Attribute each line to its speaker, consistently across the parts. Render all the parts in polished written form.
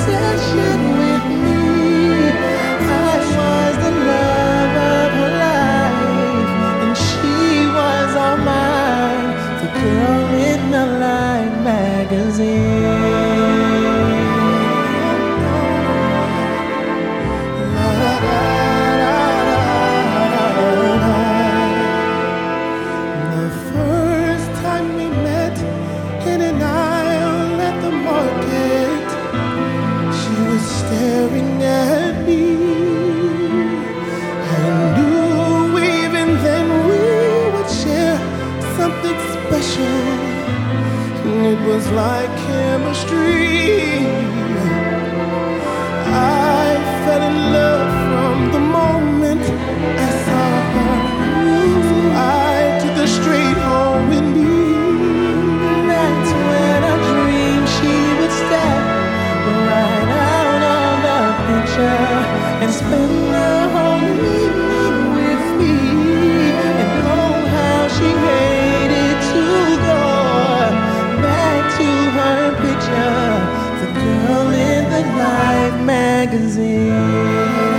Speaker 1: obsession with me. I was the love of her life, and she was all mine. The girl in the Life magazine. The first time we met in an aisle at the market, she was staring at me. I knew even then we would share something special, and it was like chemistry. I fell in love from the moment I saw her. So I took her straight home with me. That's when I dreamed she would step right out of the picture and spend the whole evening with me. And oh, how she hated to go back to her picture, the girl in the Life magazine.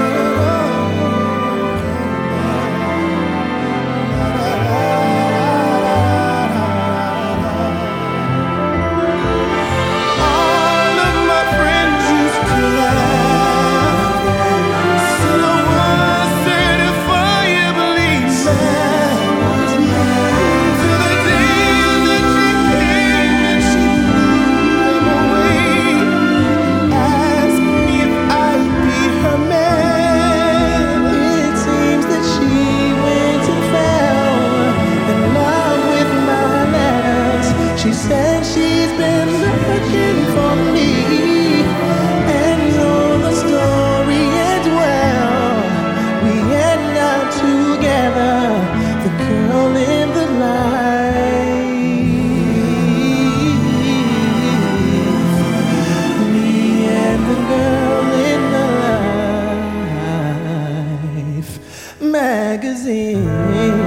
Speaker 1: She said she's been looking for me, and know the story ends well. We end up together, the girl in the Life. Me and the girl in the Life magazine.